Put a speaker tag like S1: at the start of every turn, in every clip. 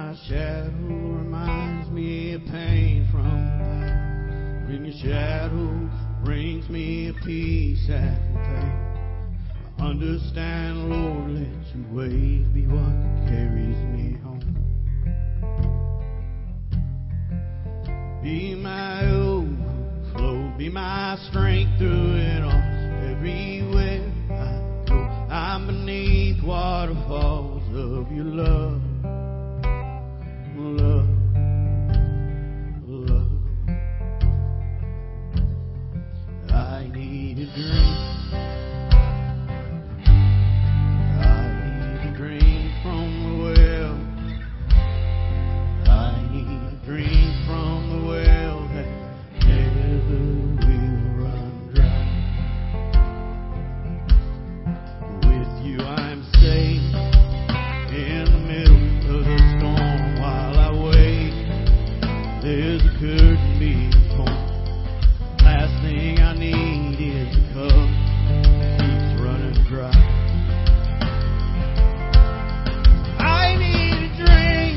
S1: my shadow reminds me of pain from the past. When your shadow brings me a peace after pain. I understand, Lord, let your ways be what carries me home. Be my overflow, be my strength through it all. Everywhere I go, I'm beneath waterfalls of your love. Love, love. I need a drink. I need a drink from the well. I need a drink from the well that never will run dry. With you I'm safe in the middle of the storm. While I wait, there's a curtain being torn. Last thing I need is a cup that keeps running dry. I need a drink.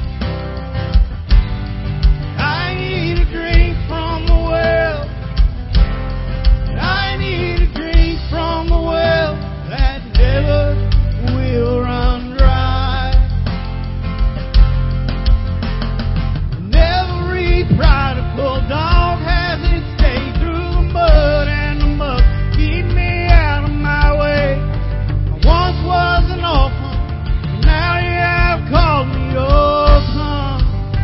S1: I need a drink from the well. I need a drink from the well that never will run dry. And every prodigal dog has its day through the mud and the muck. Keep me out of my way. I once was an orphan, but now you have called me your son.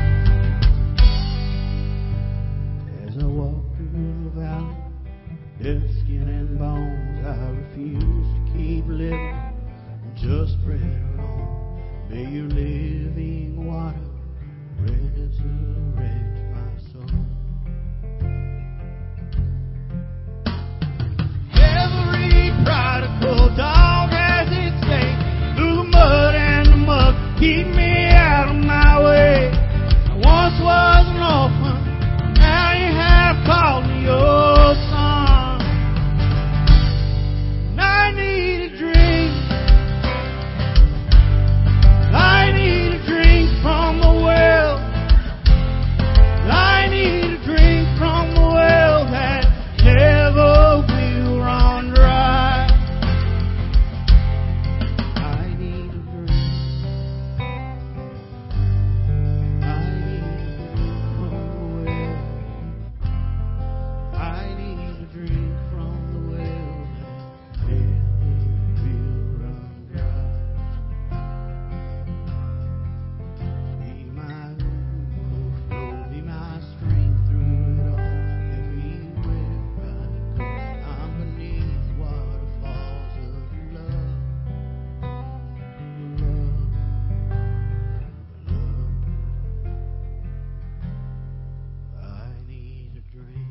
S1: As I walk through the valley, dead skin and bones, I refuse to keep living and just spread alone. May your living water resurrect my soul. Every prodigal dog has its day through the mud and the muck. Keep me out of my way. I once was an orphan, now you have called me your son. And I need a drink. I need a drink from the well. I need a drink from the well that never will run dry. I need a drink. I need a drink from the well. I need a drink from the well that never will run dry. Be my overflow, be my strength through it all. Everywhere I go, I'm beneath waterfalls of your love. Love, love. I need a drink.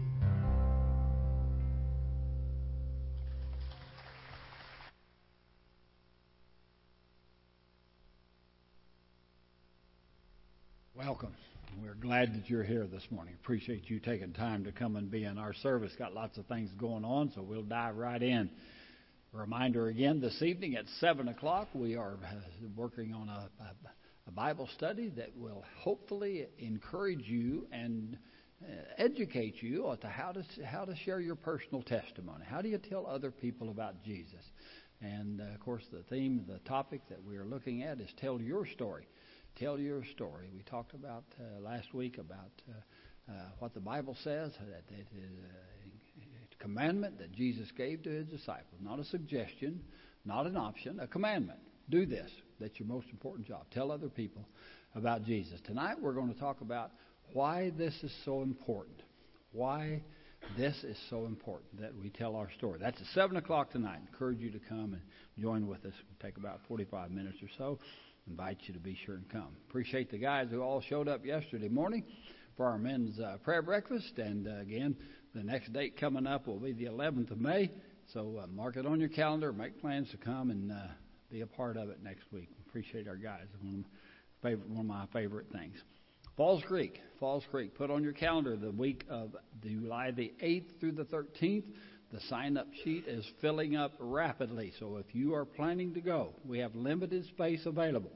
S2: Welcome. We're glad that you're here this morning. Appreciate you taking time to come and be in our service. Got lots of things going on, so we'll dive right in. A reminder again, this evening at 7 o'clock, we are working on a Bible study that will hopefully encourage you and educate you as to how to share your personal testimony. How do you tell other people about Jesus? And, of course, the theme, the topic that we are looking at is Tell Your Story. Tell your story. We talked about last week about what the Bible says, that it is a commandment that Jesus gave to his disciples. Not a suggestion, not an option, a commandment. Do this. That's your most important job. Tell other people about Jesus. Tonight we're going to talk about why this is so important. Why this is so important that we tell our story. That's at 7 o'clock tonight. I encourage you to come and join with us. It'll take about 45 minutes or so. Invite you to be sure and come. Appreciate the guys who all showed up yesterday morning for our men's prayer breakfast. And again, the next date coming up will be the 11th of May. So mark it on your calendar. Make plans to come and be a part of it next week. Appreciate our guys. One of my favorite things. Falls Creek. Put on your calendar the week of July the 8th through the 13th. The sign-up sheet is filling up rapidly, so if you are planning to go, we have limited space available.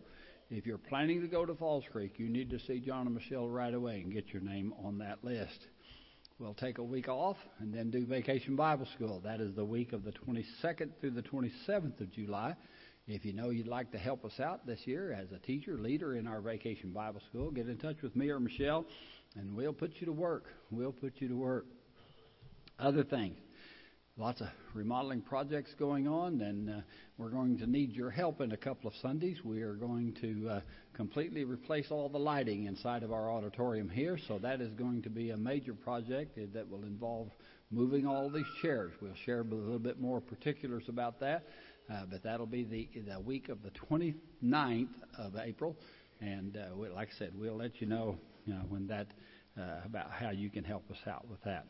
S2: if you're planning to go to Falls Creek, you need to see John and Michelle right away and get your name on that list. We'll take a week off and then do Vacation Bible School. That is the week of the 22nd through the 27th of July. If you know you'd like to help us out this year as a teacher, leader in our Vacation Bible School, get in touch with me or Michelle, and we'll put you to work. We'll put you to work. Other things. Lots of remodeling projects going on, and we're going to need your help in a couple of Sundays. We are going to completely replace all the lighting inside of our auditorium here, so that is going to be a major project that will involve moving all these chairs. We'll share a little bit more particulars about that, but that'll be the week of the 29th of April, and like I said, we'll let you know, when that about how you can help us out with that.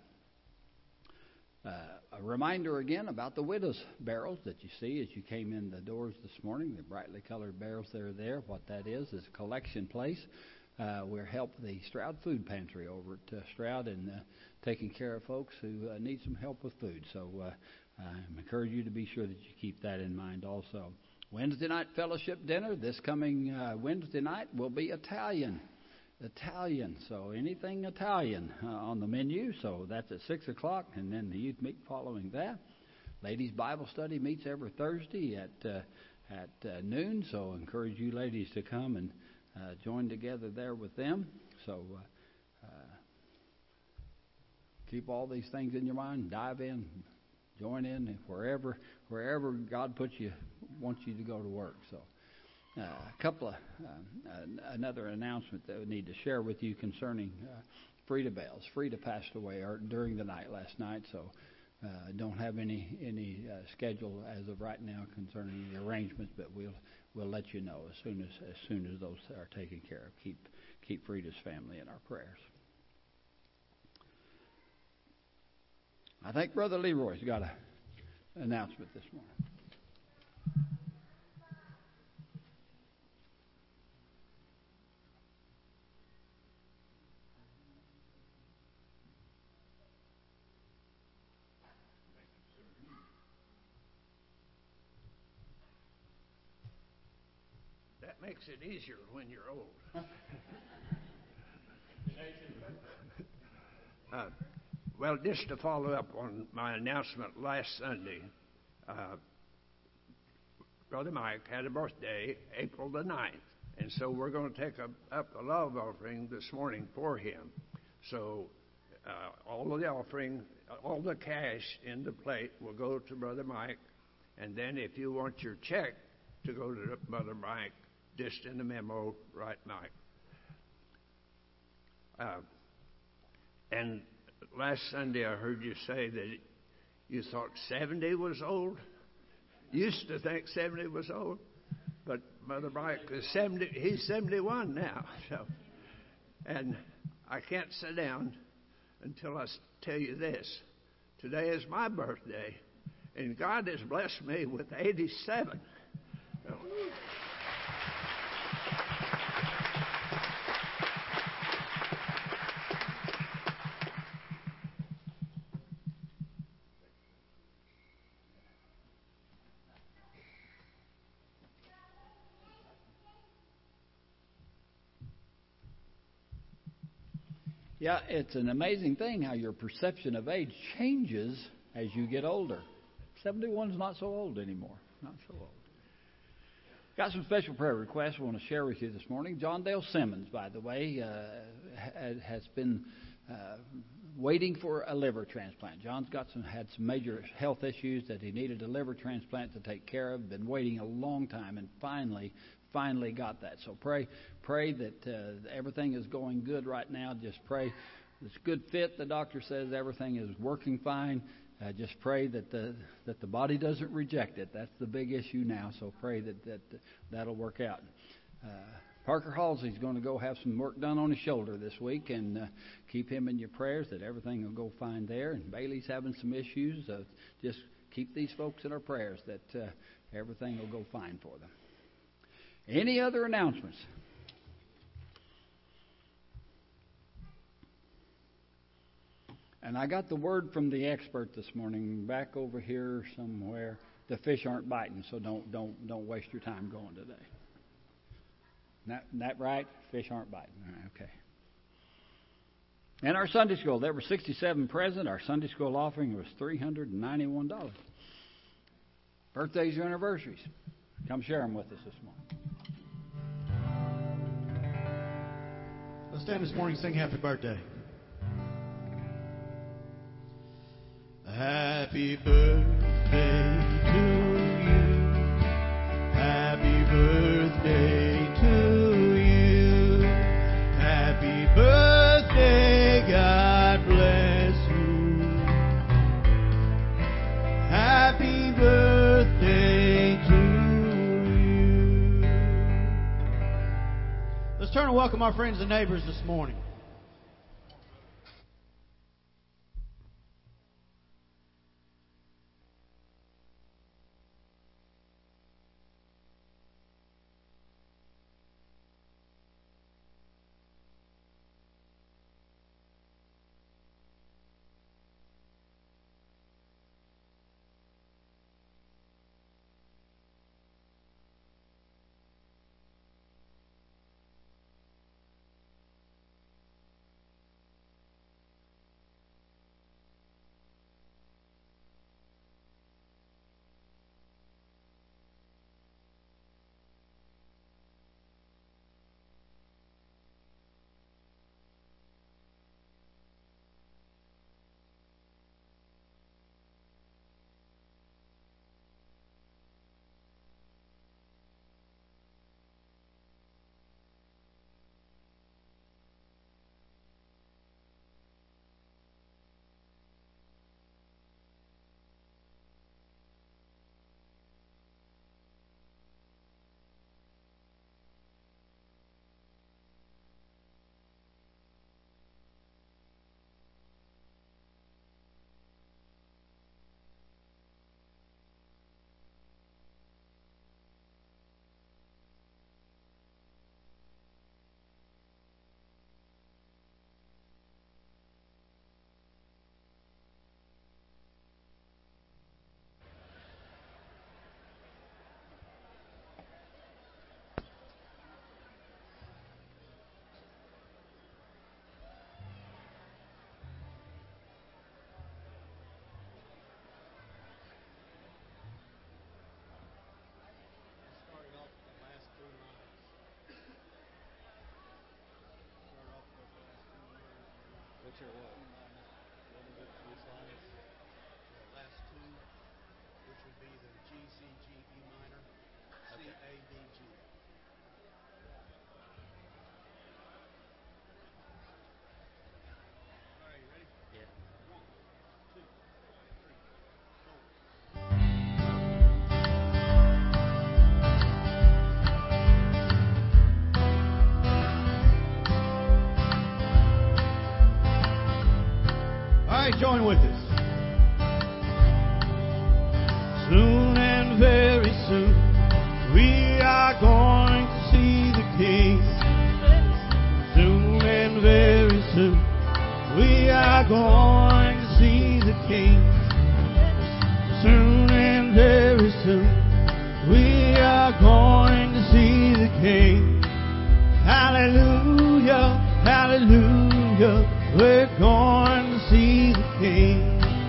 S2: A reminder again about the widow's barrels that you see as you came in the doors this morning, the brightly colored barrels that are there. What that is a collection place. We're helping the Stroud Food Pantry over at Stroud and taking care of folks who need some help with food. So I encourage you to be sure that you keep that in mind also. Wednesday night fellowship dinner this coming Wednesday night will be Italian, so anything Italian on the menu. So that's at 6 o'clock, and then the youth meet following that. Ladies Bible study meets every Thursday at noon. So I encourage you ladies to come and join together there with them. So keep all these things in your mind. Dive in, join in wherever God wants you to go to work. So. Another announcement that we need to share with you concerning Frida Bells. Frida passed away during the night last night, so don't have any schedule as of right now concerning the arrangements, but we'll let you know as soon as those are taken care of. Keep Frida's family in our prayers. I think Brother Leroy's got an announcement this morning.
S3: Makes it easier when you're old. Well, just to follow up on my announcement last Sunday, Brother Mike had a birthday April the 9th, and so we're going to take up a love offering this morning for him. So all of the offering, all the cash in the plate will go to Brother Mike, and then if you want your check to go to Brother Mike, just in the memo, right, Mike. And last Sunday I heard you say that you thought 70 was old. Used to think 70 was old, but Brother Mike is 70. He's 71 now. So, and I can't sit down until I tell you this. Today is my birthday, and God has blessed me with 87. So,
S2: Yeah, it's an amazing thing how your perception of age changes as you get older. 71's not so old anymore. Not so old. Got some special prayer requests I want to share with you this morning. John Dale Simmons, by the way, has been waiting for a liver transplant. John's had some major health issues that he needed a liver transplant to take care of. Been waiting a long time, and finally got that. So pray that everything is going good right now. Just pray it's a good fit. The doctor says everything is working fine. Just pray that the body doesn't reject it. That's the big issue now. So pray that'll work out. Parker Halsey's going to go have some work done on his shoulder this week, and keep him in your prayers that everything will go fine there. And Bailey's having some issues. Just keep these folks in our prayers that everything will go fine for them. Any other announcements? And I got the word from the expert this morning back over here somewhere. The fish aren't biting, so don't waste your time going today. Isn't that right? Fish aren't biting. All right, okay. And our Sunday school, there were 67 present. Our Sunday school offering was $391. Birthdays or anniversaries, come share them with us this morning.
S1: Let's stand this morning and sing happy birthday. Happy birthday to you. Happy birthday to you. Happy birthday, God bless you. Happy birthday to you. Let's turn and welcome our friends and neighbors this morning.
S4: Which are what? What is it? Three slides?
S1: The last two, which would be the G, C, G, E minor, C, A, D, G. All right, you ready?
S4: Yeah.
S1: 1, 2, 3, 4. All right, join with us. Soon and very soon, we are going to see the King. Soon and very soon, we are going to see the King. Soon and very soon, we are going to see the King. Hallelujah, hallelujah, we're going to see the King.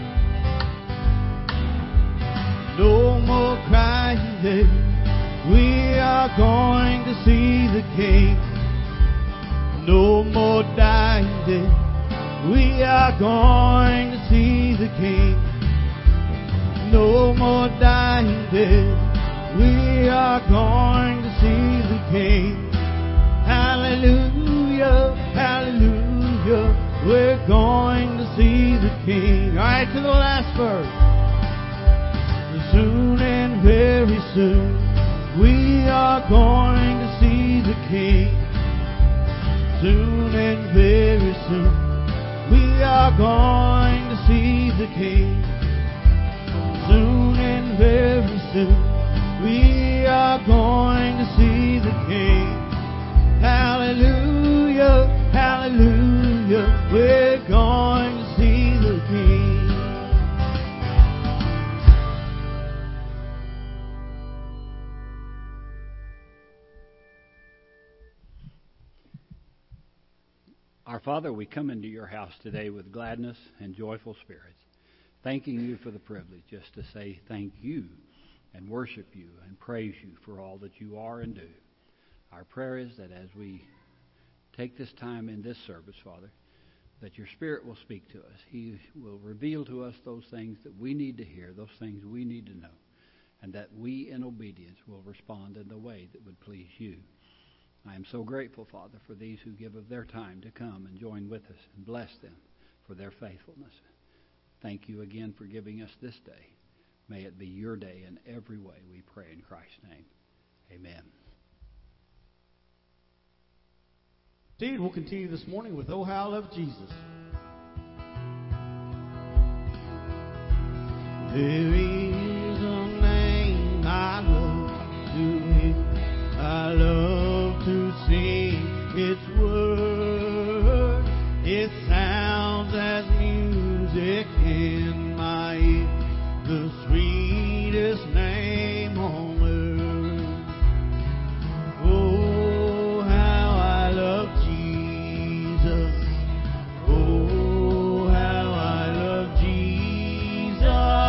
S1: No more crying day, we are going to see the King. No more dying day, we are going to see the King. No more dying day, we are going to see the King. Hallelujah, hallelujah, we're going to see the King. All right, to the last verse. Soon and very soon, we are going to see the King. Soon and very soon, we are going to see the King. Soon and very soon, we are going to see the King. Hallelujah, hallelujah, we're going to see the King.
S2: Our Father, we come into your house today with gladness and joyful spirits, thanking you for the privilege just to say thank you and worship you and praise you for all that you are and do. Our prayer is that as we take this time in this service, Father, that your Spirit will speak to us. He will reveal to us those things that we need to hear, those things we need to know, and that we in obedience will respond in the way that would please you. I am so grateful, Father, for these who give of their time to come and join with us, and bless them for their faithfulness. Thank you again for giving us this day. May it be your day in every way, we pray in Christ's name. Amen.
S1: Indeed, we'll continue this morning with Oh How I Love Jesus. There is a name I love to hear, I love to sing its word. It sounds as music in my ear, the sweetest name on earth. Oh, how I love Jesus. Oh, how I love Jesus.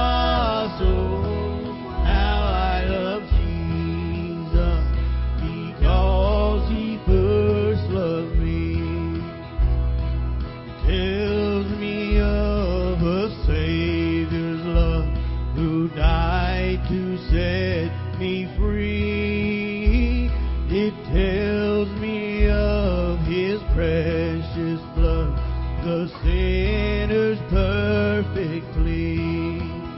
S1: Oh, how I love Jesus, because he first loved me. It tells me of a Savior's love who died to set me free. It tells me of his precious blood, the sinner's perfect plea.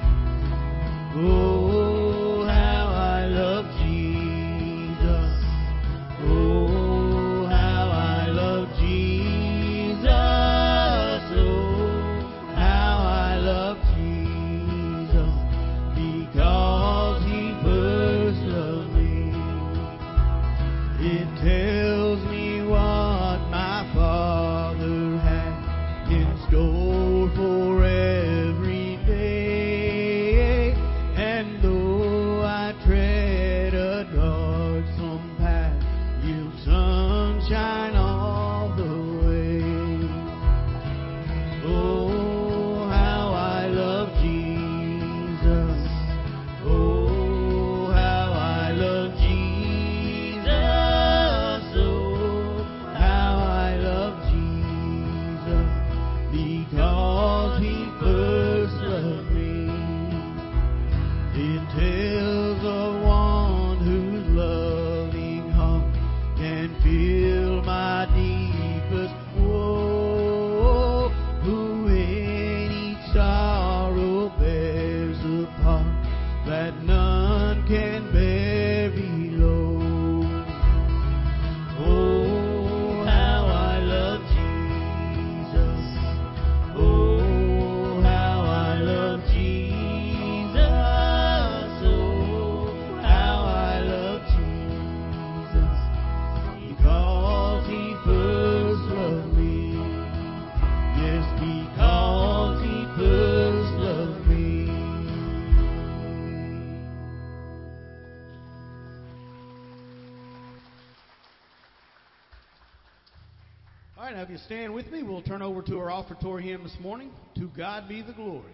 S1: Oh, how I love Jesus. Oh, how I love Jesus. Oh, how I love Jesus, because he first loved me. It tells me what my Father had in store for every day. And though I tread a darksome path, you sunshine all the way. Oh, how I love Jesus. Oh, how I love Jesus. Oh, how I love Jesus, because he first loved me. It tells of one whose loving heart can feel my deepest woe, who in each sorrow bears a part that none can bear below. Oh, how I love Jesus. Oh, how I love Jesus. Oh, how I love Jesus, because he first loved me. Yes, because he first loved me. All right, now if you stand with me, we'll turn over to our offertory hymn this morning, To God Be the Glory.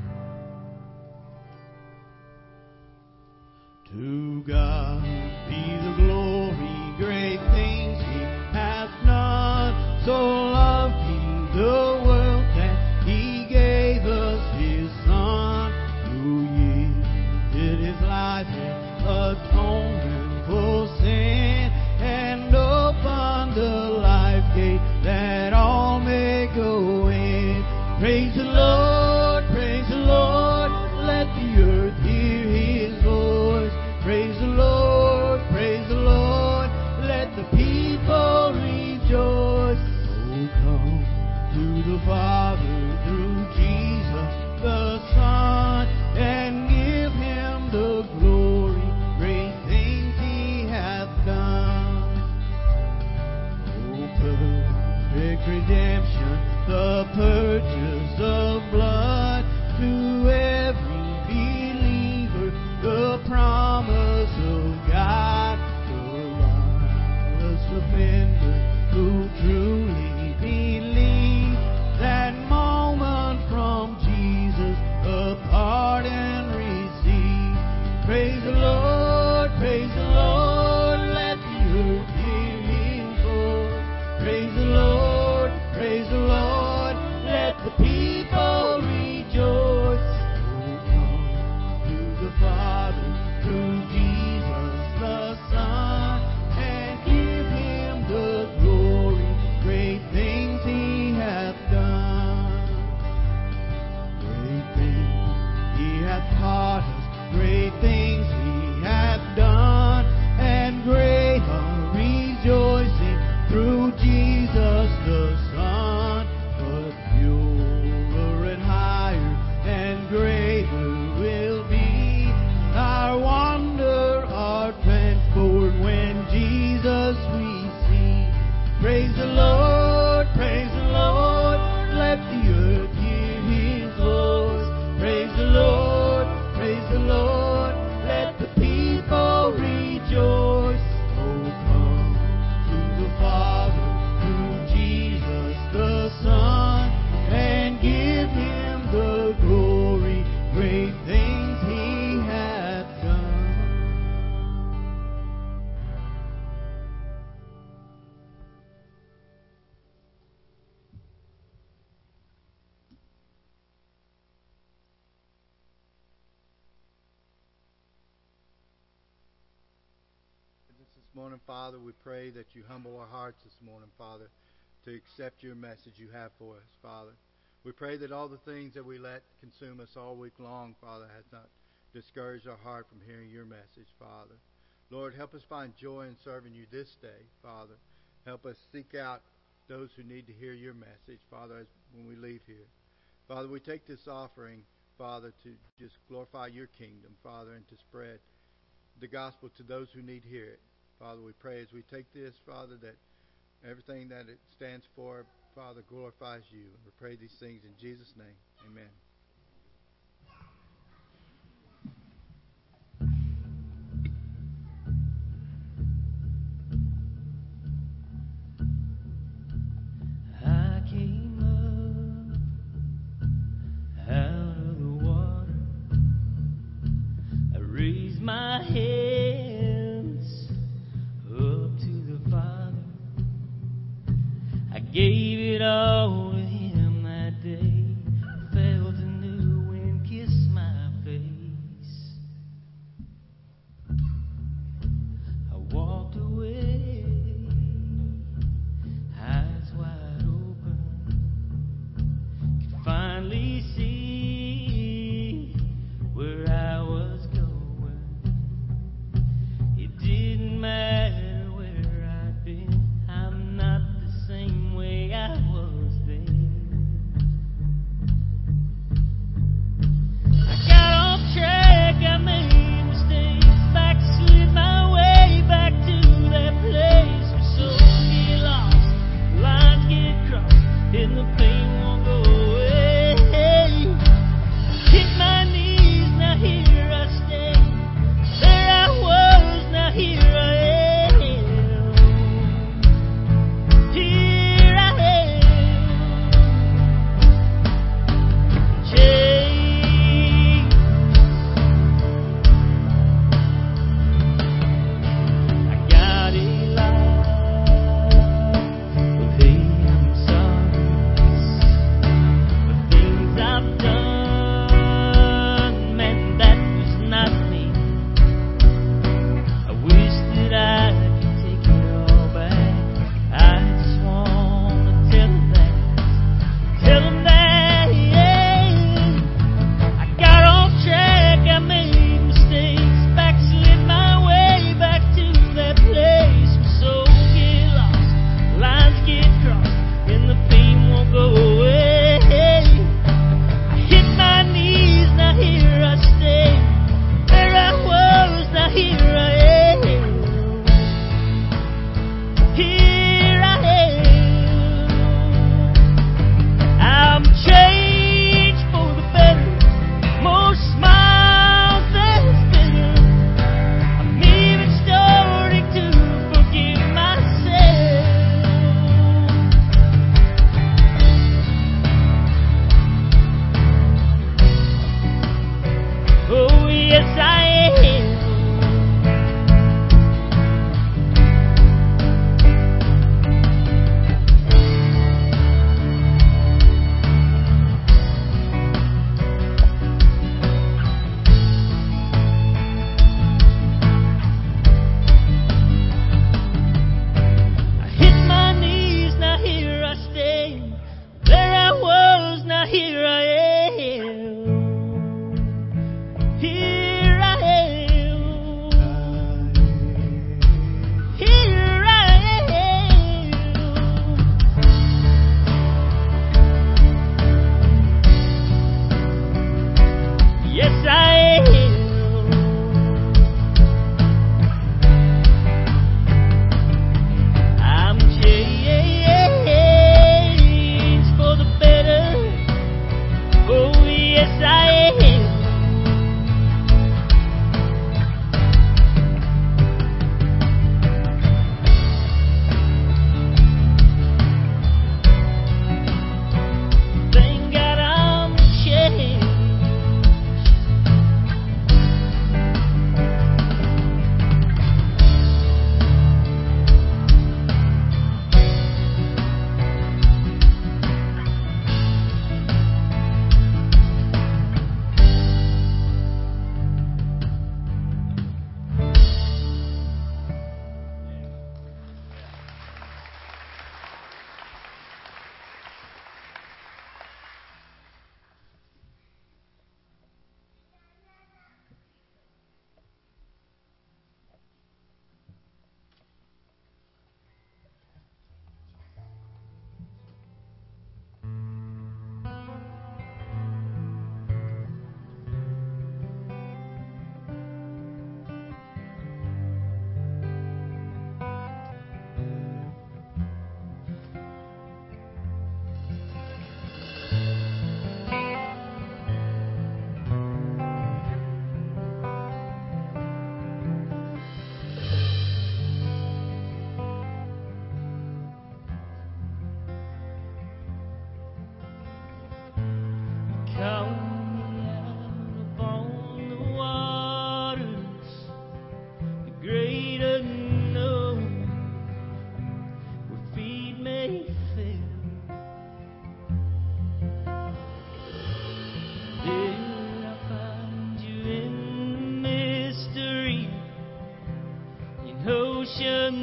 S1: To God be the glory, great things he hath done. So loved he the world that he gave us his Son, who yielded his life in atonement for sin, and opened the life gate that all may go in. Praise the Lord, let the earth hear his voice. Praise the Lord, let the people rejoice. Oh, come to the Father through Jesus the Son, and give him the glory, great things he hath done. Oh, perfect redemption, the purchase of blood, to every believer, the promise of God, the lawless offender who truly believes.
S5: this morning, Father. We pray that you humble our hearts this morning, Father, to accept your message you have for us, Father. We pray that all the things that we let consume us all week long, Father, has not discouraged our heart from hearing your message, Father. Lord, help us find joy in serving you this day, Father. Help us seek out those who need to hear your message, Father, when we leave here. Father, we take this offering, Father, to just glorify your kingdom, Father, and to spread the gospel to those who need to hear it. Father, we pray as we take this, Father, that everything that it stands for, Father, glorifies you. And we pray these things in Jesus' name. Amen.
S6: I came up out of the water. I raised my hands up to the Father. I gave it all to him that day. Felt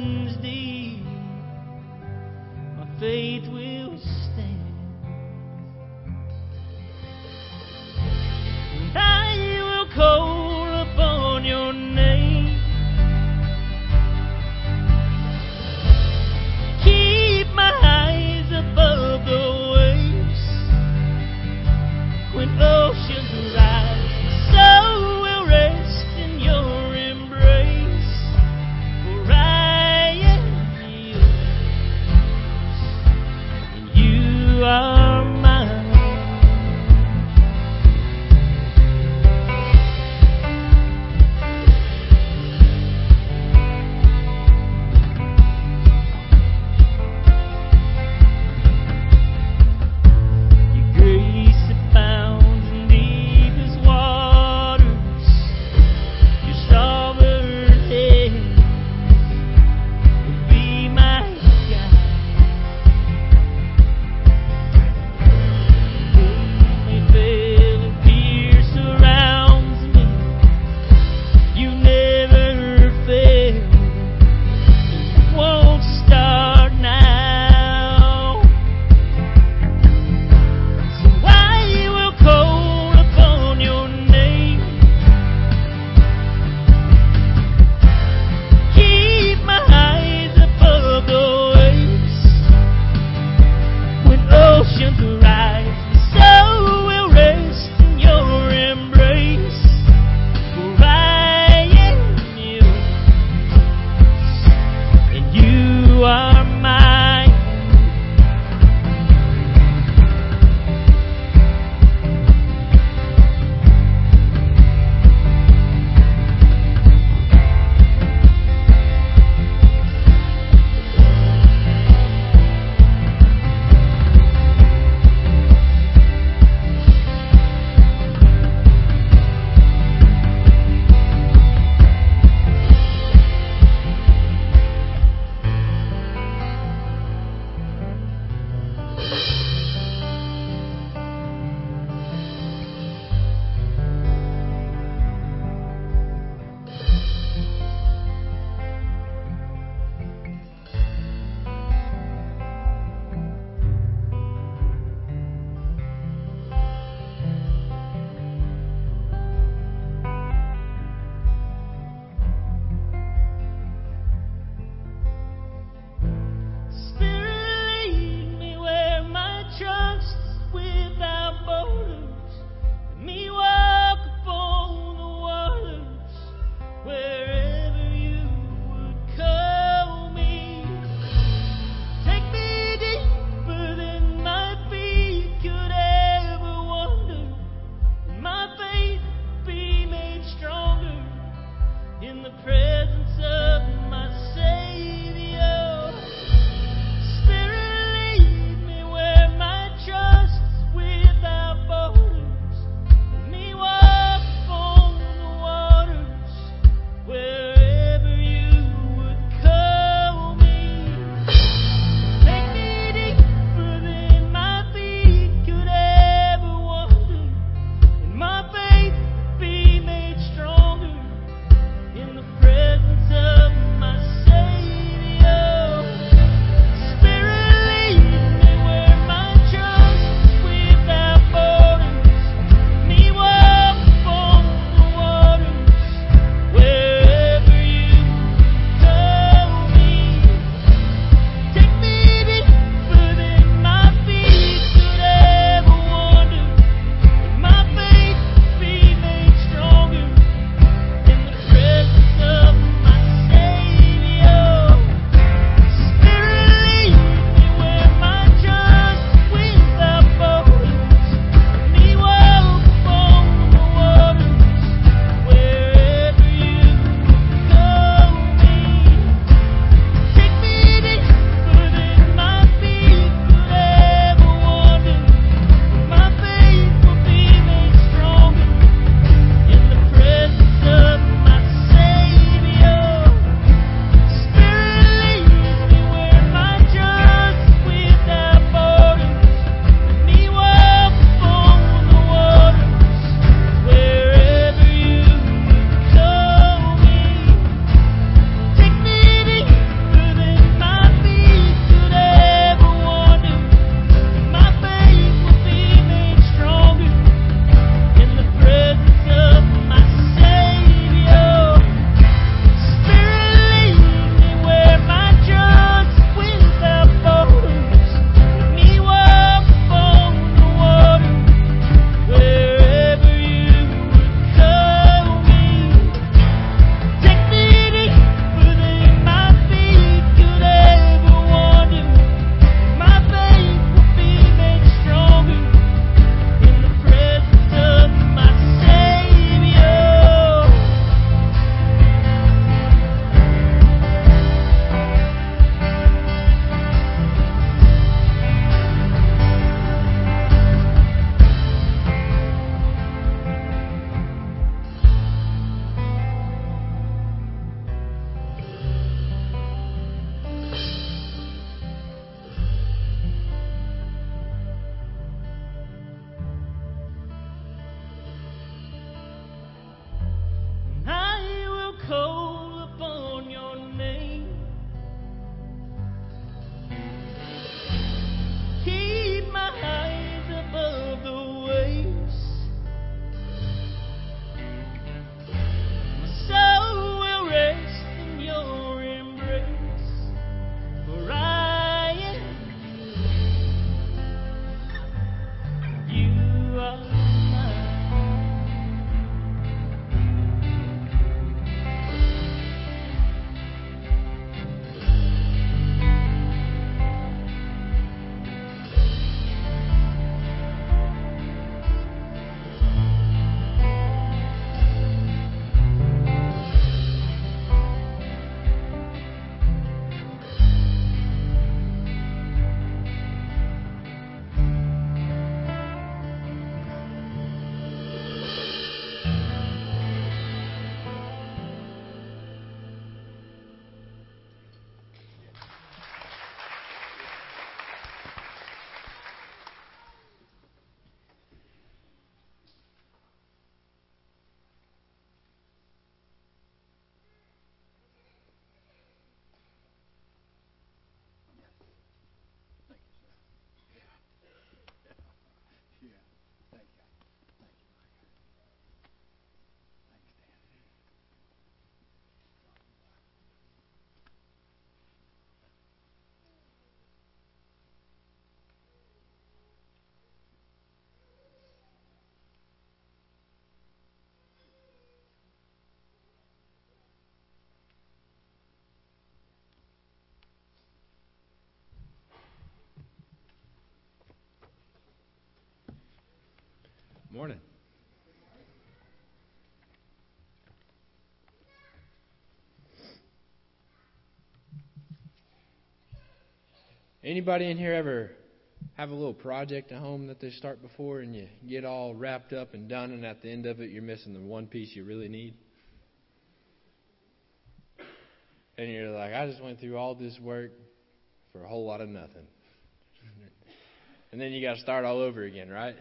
S6: oceans deep, my faith will stand. And I will call upon your name. Keep my eyes above the waves. When oceans rise, so will rest in your embrace. For I am yours.
S7: Morning. Anybody in here ever have a little project at home that they start before and you get all wrapped up and done, and at the end of it you're missing the one piece you really need? And you're like, I just went through all this work for a whole lot of nothing. And then you got to start all over again, right?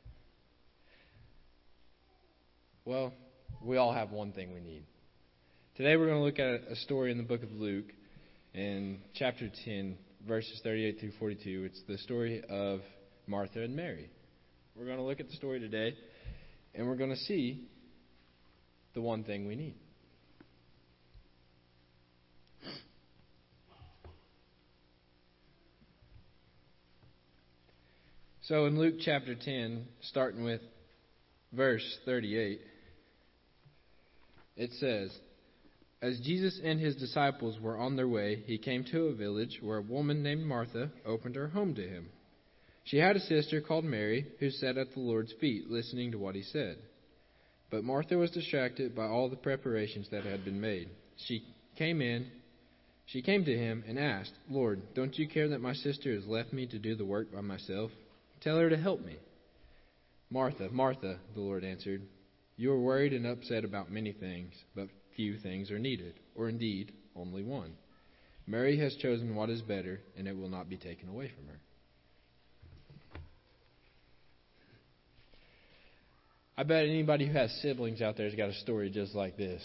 S7: Well, we all have one thing we need. Today we're going to look at a story in the book of Luke in chapter 10, verses 38 through 42. It's the story of Martha and Mary. We're going to look at the story today, and we're going to see the one thing we need. So in Luke chapter 10, starting with verse 38, it says, As Jesus and his disciples were on their way, he came to a village where a woman named Martha opened her home to him. She had a sister called Mary who sat at the Lord's feet listening to what he said. But Martha was distracted by all the preparations that had been made. She came to him and asked, Lord, don't you care that my sister has left me to do the work by myself? Tell her to help me. Martha, Martha, the Lord answered, you are worried and upset about many things, but few things are needed, or indeed, only one. Mary has chosen what is better, and it will not be taken away from her. I bet anybody who has siblings out there has got a story just like this.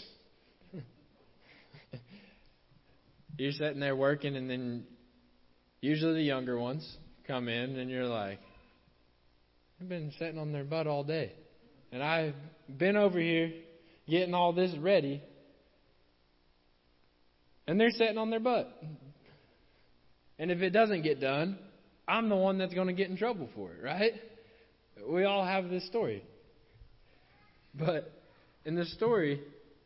S7: You're sitting there working, and then usually the younger ones come in, and you're like, I've been sitting on their butt all day. And I've been over here getting all this ready. And they're sitting on their butt. And if it doesn't get done, I'm the one that's going to get in trouble for it, right? We all have this story. But in this story,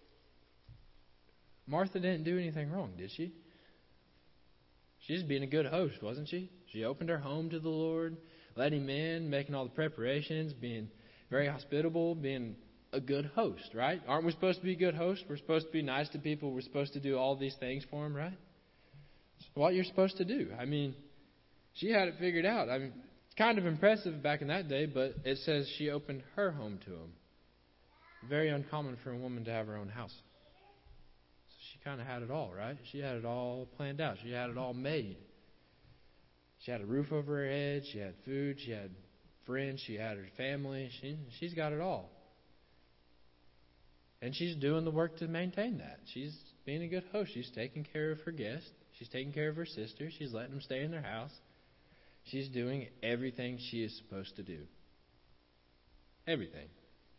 S7: Martha didn't do anything wrong, did she? She's being a good host, wasn't she? She opened her home to the Lord, let him in, making all the preparations, being very hospitable, being a good host, right? Aren't we supposed to be good hosts? We're supposed to be nice to people. We're supposed to do all these things for them, right? It's what you're supposed to do. I mean, she had it figured out. I mean, it's kind of impressive back in that day, but it says she opened her home to him. Very uncommon for a woman to have her own house. So she kind of had it all, right? She had it all planned out. She had it all made. She had a roof over her head. She had food. She had friends. She had her family. She's got it all. And she's doing the work to maintain that. She's being a good host. She's taking care of her guests. She's taking care of her sister. She's letting them stay in their house. She's doing everything she is supposed to do. Everything.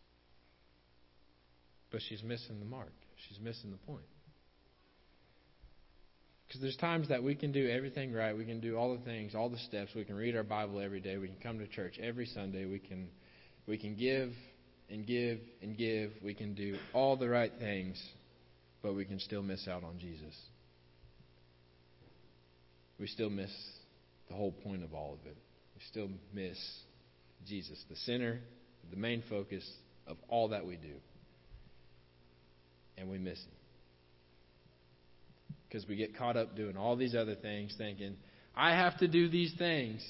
S7: But she's missing the mark. She's missing the point. Because there's times that we can do everything right. We can do all the things, all the steps. We can read our Bible every day. We can come to church every Sunday. We can give and give and give. We can do all the right things, but we can still miss out on Jesus. We still miss the whole point of all of it. We still miss Jesus, the center, the main focus of all that we do. And we miss Him. Because we get caught up doing all these other things, thinking, I have to do these things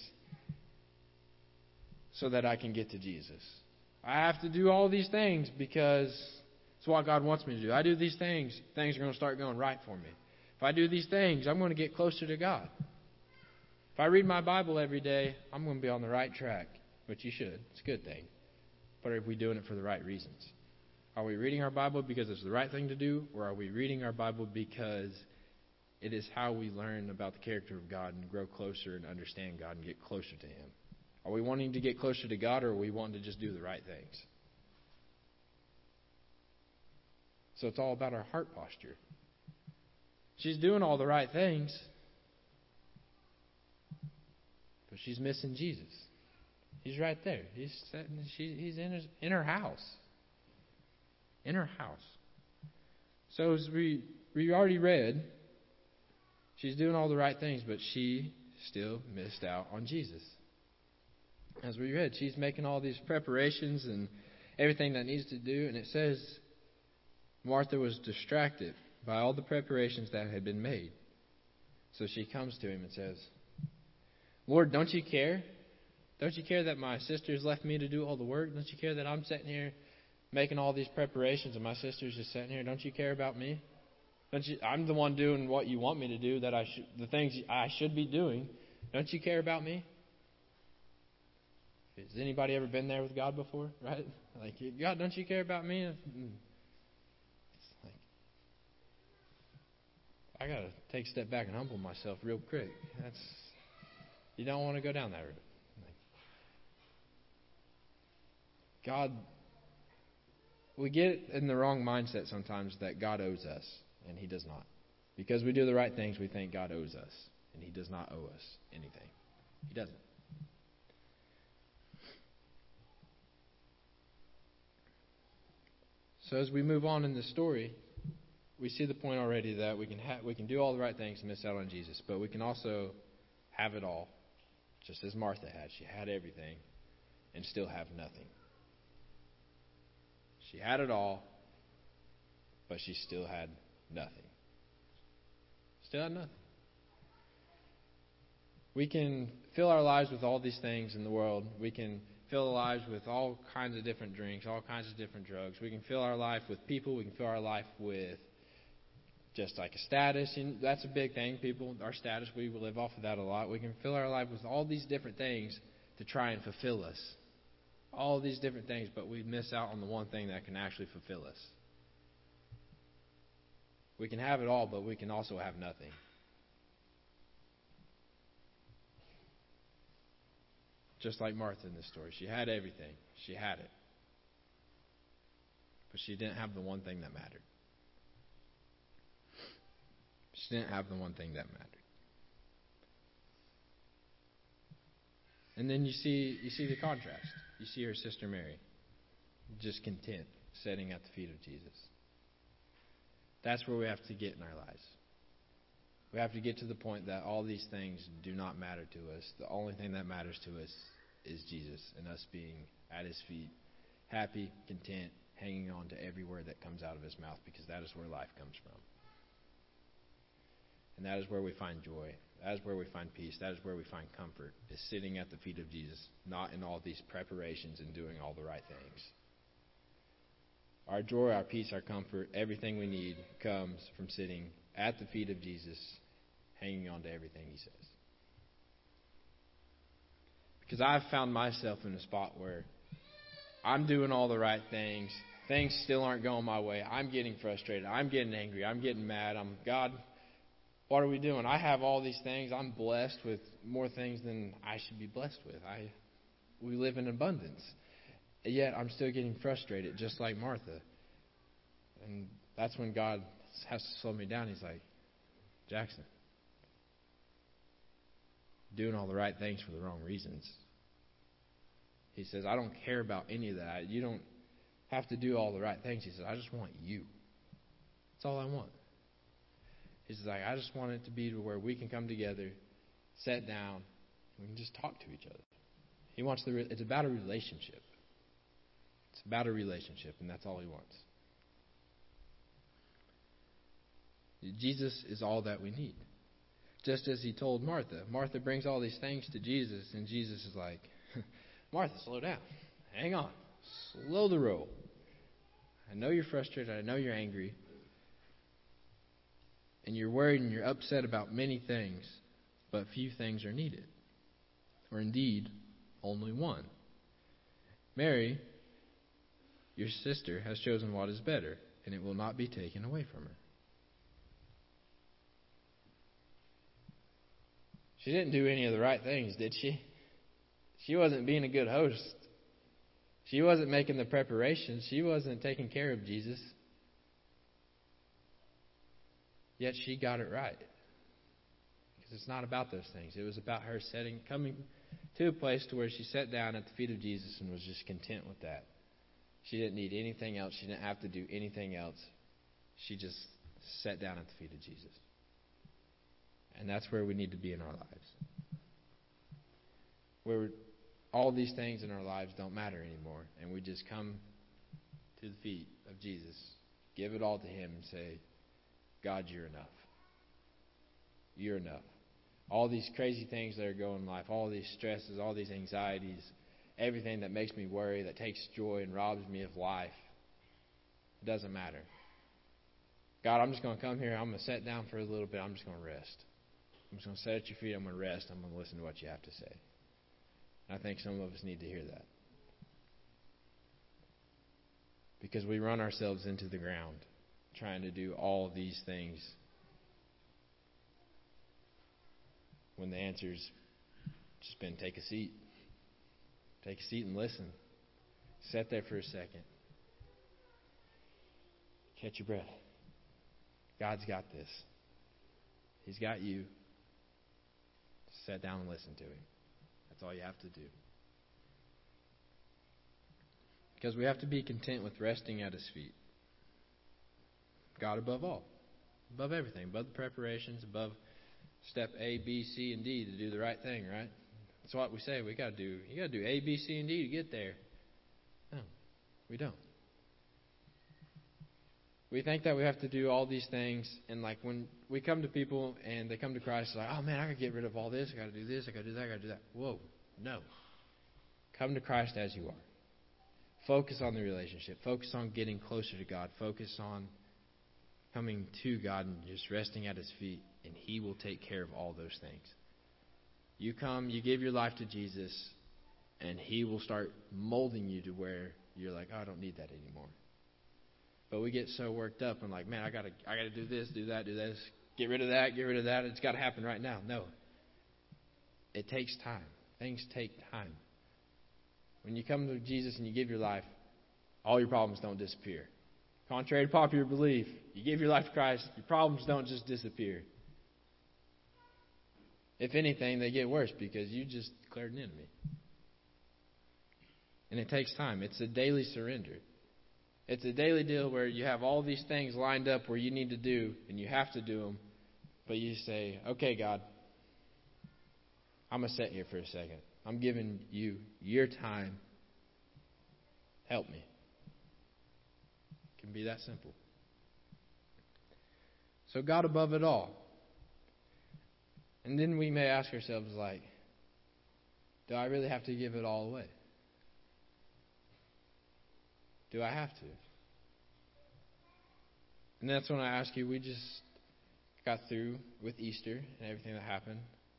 S7: so that I can get to Jesus. I have to do all these things because it's what God wants me to do. I do these things, things are going to start going right for me. If I do these things, I'm going to get closer to God. If I read my Bible every day, I'm going to be on the right track, which you should. It's a good thing. But are we doing it for the right reasons? Are we reading our Bible because it's the right thing to do, or are we reading our Bible because it is how we learn about the character of God and grow closer and understand God and get closer to Him? Are we wanting to get closer to God, or are we wanting to just do the right things? So it's all about our heart posture. She's doing all the right things, but she's missing Jesus. He's right there. He's in her house. In her house. So as we already read, she's doing all the right things, but she still missed out on Jesus. as we read, she's making all these preparations and everything that needs to do. And it says Martha was distracted by all the preparations that had been made. So she comes to him and says, Lord, don't you care? Don't you care that my sister's left me to do all the work? Don't you care that I'm sitting here making all these preparations and my sister's just sitting here? Don't you care about me? I'm the one doing what you want me to do, the things I should be doing. Don't you care about me? Has anybody ever been there with God before? Right? Like, God, don't you care about me? It's like, I got to take a step back and humble myself real quick. You don't want to go down that road. God, we get in the wrong mindset sometimes that God owes us, and He does not. Because we do the right things, we think God owes us, and He does not owe us anything. He doesn't. So as we move on in the story, we see the point already that we can do all the right things and miss out on Jesus, but we can also have it all, just as Martha had. She had everything and still have nothing. She had it all, but she still had nothing. Still had nothing. We can fill our lives with all these things in the world. We can fill our lives with all kinds of different drinks, all kinds of different drugs. We can fill our life with people. We can fill our life with just like a status. And that's a big thing, people. Our status, we live off of that a lot. We can fill our life with all these different things to try and fulfill us. All these different things, but we miss out on the one thing that can actually fulfill us. We can have it all, but we can also have nothing. Just like Martha in this story. She had everything. She had it. But she didn't have the one thing that mattered. She didn't have the one thing that mattered. And then you see the contrast. You see her sister Mary, just content, sitting at the feet of Jesus. That's where we have to get in our lives. We have to get to the point that all these things do not matter to us. The only thing that matters to us is Jesus and us being at His feet, happy, content, hanging on to every word that comes out of His mouth, because that is where life comes from. And that is where we find joy. That is where we find peace. That is where we find comfort, is sitting at the feet of Jesus, not in all these preparations and doing all the right things. Our joy, our peace, our comfort, everything we need comes from sitting at the feet of Jesus, hanging on to everything He says. Because I've found myself in a spot where I'm doing all the right things. Things still aren't going my way. I'm getting frustrated. I'm getting angry. I'm getting mad. God, what are we doing? I have all these things. I'm blessed with more things than I should be blessed with. We live in abundance. Yet I'm still getting frustrated, just like Martha. And that's when God has to slow me down. He's like, Jackson, doing all the right things for the wrong reasons. He says, I don't care about any of that. You don't have to do all the right things. He says, I just want you. That's all I want. He says, I just want it to be to where we can come together, sit down, we can just talk to each other. He wants it's about a relationship. It's about a relationship, and that's all He wants. Jesus is all that we need. Just as He told Martha. Martha brings all these things to Jesus, and Jesus is like, Martha, slow down. Hang on. Slow the roll. I know you're frustrated. I know you're angry. And you're worried and you're upset about many things, but few things are needed. Or indeed, only one. Mary, your sister, has chosen what is better, and it will not be taken away from her. She didn't do any of the right things, did she? She wasn't being a good host. She wasn't making the preparations. She wasn't taking care of Jesus. Yet she got it right. Because it's not about those things. It was about her coming to a place to where she sat down at the feet of Jesus and was just content with that. She didn't need anything else. She didn't have to do anything else. She just sat down at the feet of Jesus. And that's where we need to be in our lives. Where all these things in our lives don't matter anymore, and we just come to the feet of Jesus, give it all to Him, and say, God, you're enough. You're enough. All these crazy things that are going in life, all these stresses, all these anxieties, everything that makes me worry, that takes joy and robs me of life, it doesn't matter. God, I'm just going to come here. I'm going to sit down for a little bit. I'm just going to rest. I'm just going to sit at your feet. I'm going to rest. I'm going to listen to what you have to say. And I think some of us need to hear that. Because we run ourselves into the ground trying to do all these things when the answer's just been take a seat. Take a seat and listen. Sit there for a second. Catch your breath. God's got this. He's got you. Just sit down and listen to Him. That's all you have to do. Because we have to be content with resting at His feet. God above all. Above everything. Above the preparations. Above step A, B, C, and D to do the right thing, right? That's what we say. We got to do. You got to do A, B, C, and D to get there. No, we don't. We think that we have to do all these things, and like when we come to people and they come to Christ, it's like, oh man, I got to get rid of all this. I got to do this. I got to do that. I got to do that. Whoa, no. Come to Christ as you are. Focus on the relationship. Focus on getting closer to God. Focus on coming to God and just resting at His feet, and He will take care of all those things. You come, you give your life to Jesus, and He will start molding you to where you're like, oh, I don't need that anymore. But we get so worked up and like, man, I gotta do this, do that, do this, get rid of that, get rid of that. It's got to happen right now. No. It takes time. Things take time. When you come to Jesus and you give your life, all your problems don't disappear. Contrary to popular belief, you give your life to Christ, your problems don't just disappear. If anything, they get worse because you just declared an enemy. And it takes time. It's a daily surrender. It's a daily deal where you have all these things lined up where you need to do, and you have to do them. But you say, okay, God, I'm going to sit here for a second. I'm giving you your time. Help me. It can be that simple. So God above it all. And then we may ask ourselves, like, do I really have to give it all away? Do I have to? And that's when I ask you, we just got through with Easter and everything that happened.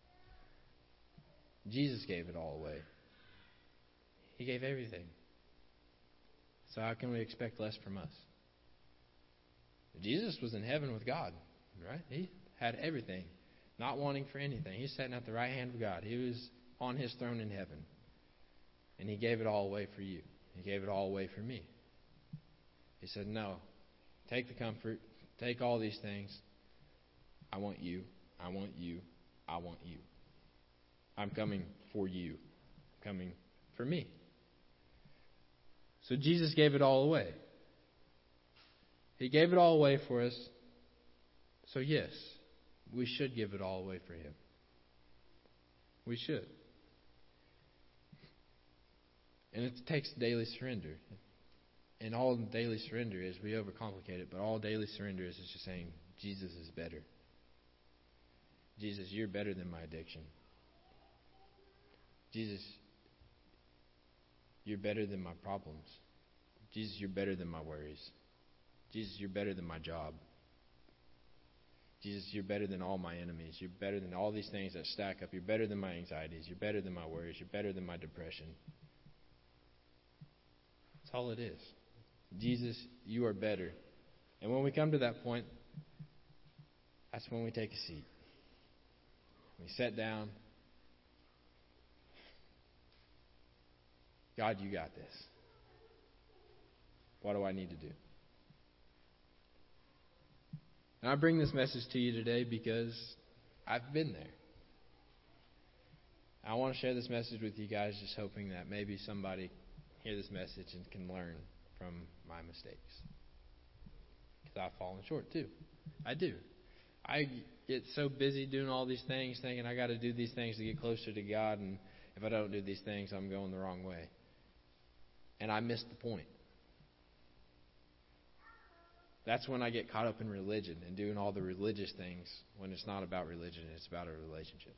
S7: Jesus gave it all away. He gave everything. So how can we expect less from us? Jesus was in heaven with God, right? He had everything, not wanting for anything. He's sitting at the right hand of God. He was on His throne in heaven. And He gave it all away for you. He gave it all away for me. He said, no, take the comfort, take all these things. I want you, I want you, I want you. I'm coming for you. I'm coming for me. So Jesus gave it all away. He gave it all away for us. So yes, we should give it all away for Him. We should. And it takes daily surrender. And all daily surrender is, we overcomplicate it, but all daily surrender is just saying, Jesus is better. Jesus, you're better than my addiction. Jesus, you're better than my problems. Jesus, you're better than my worries. Jesus, you're better than my job. Jesus, you're better than all my enemies. You're better than all these things that stack up. You're better than my anxieties. You're better than my worries. You're better than my depression. That's all it is. Jesus, you are better. And when we come to that point, that's when we take a seat. We sit down. God, you got this. What do I need to do? And I bring this message to you today because I've been there. I want to share this message with you guys, just hoping that maybe somebody hear this message and can learn from my mistakes. Because I've fallen short too. I do. I get so busy doing all these things, thinking I got to do these things to get closer to God, and if I don't do these things, I'm going the wrong way. And I missed the point. That's when I get caught up in religion and doing all the religious things when it's not about religion, it's about a relationship.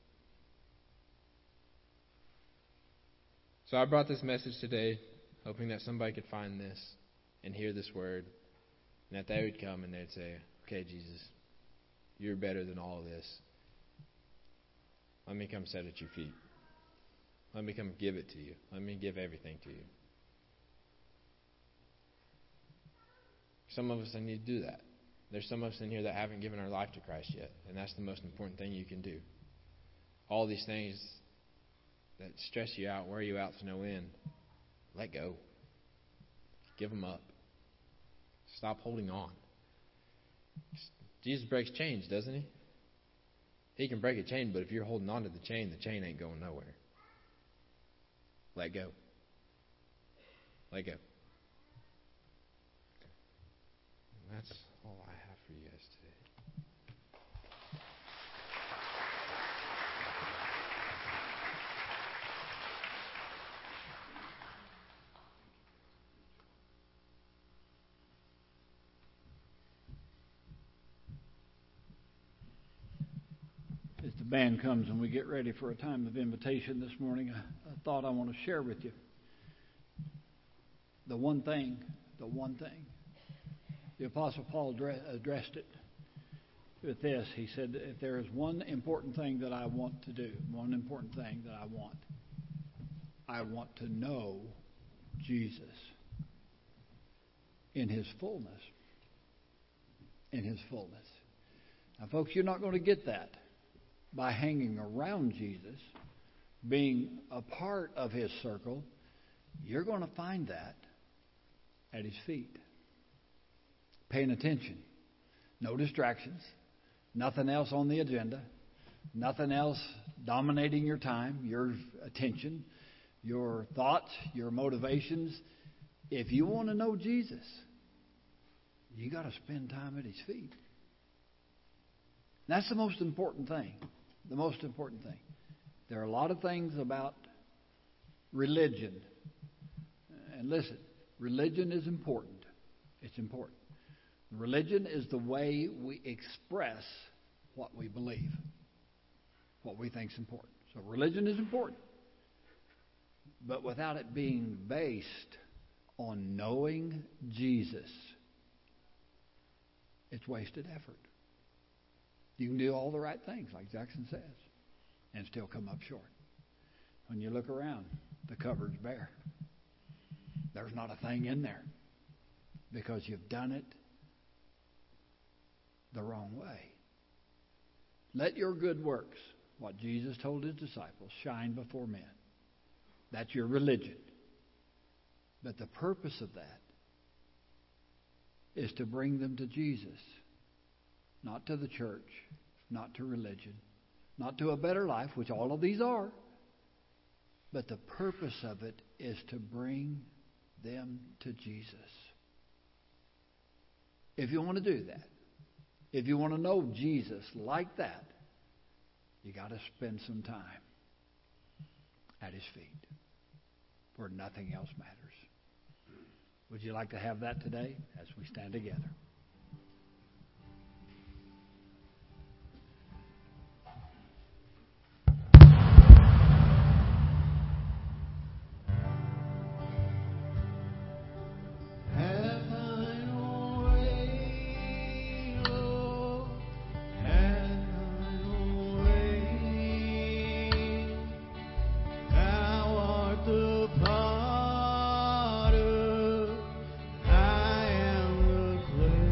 S7: So I brought this message today, hoping that somebody could find this and hear this word, and that they would come and they'd say, okay, Jesus, you're better than all of this. Let me come sit at your feet. Let me come give it to you. Let me give everything to you. Some of us need to do that. There's some of us in here that haven't given our life to Christ yet, and that's the most important thing you can do. All these things that stress you out, wear you out to no end, let go. Give them up. Stop holding on. Jesus breaks chains, doesn't he? He can break a chain, but if you're holding on to the chain ain't going nowhere. Let go. Let go. And that's all I have for you guys today.
S2: As the band comes and we get ready for a time of invitation this morning, a thought I want to share with you. The one thing, the Apostle Paul addressed it with this. He said, if there is one important thing that I want to do, one important thing that I want to know Jesus in His fullness. In His fullness. Now, folks, you're not going to get that by hanging around Jesus, being a part of His circle. You're going to find that at His feet. Paying attention. No distractions. Nothing else on the agenda. Nothing else dominating your time, your attention, your thoughts, your motivations. If you want to know Jesus, you got to spend time at His feet. That's the most important thing. The most important thing. There are a lot of things about religion. And listen, religion is important. It's important. Religion is the way we express what we believe, what we think is important. So religion is important. But without it being based on knowing Jesus, it's wasted effort. You can do all the right things, like Jackson says, and still come up short. When you look around, the cupboard's bare. There's not a thing in there because you've done it the wrong way. Let your good works, what Jesus told His disciples, shine before men. That's your religion. But the purpose of that is to bring them to Jesus. Not to the church, not to religion, not to a better life, which all of these are. But the purpose of it is to bring them to Jesus. If you want to do that, if you want to know Jesus like that, you got to spend some time at His feet, where nothing else matters. Would you like to have that today as we stand together?
S1: I am the clay.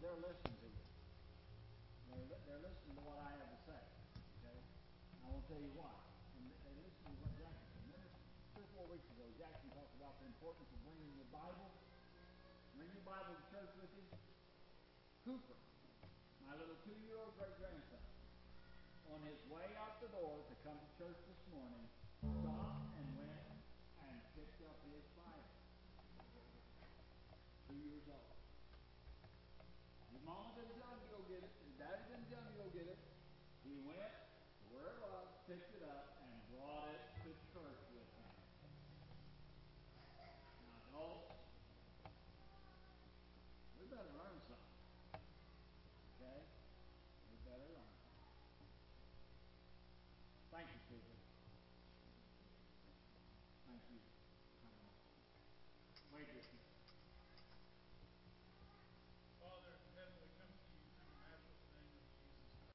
S2: they're listening to you. They're listening to what I have to say. Okay? I won't tell you why. And they listen to what Jackson said. Remember, 2 or 4 weeks ago, Jackson talked about the importance of bringing your Bible. Bring your Bible to church with you. Cooper, my little 2-year-old great-grandson, on his way out the door to come to church this morning, stopped and went and picked up his Bible. 2 years old. His mama didn't tell him to go get it. His daddy didn't tell him to go get it. He went to where it was, picked it up, and brought it to church with him. Now, adults, we better learn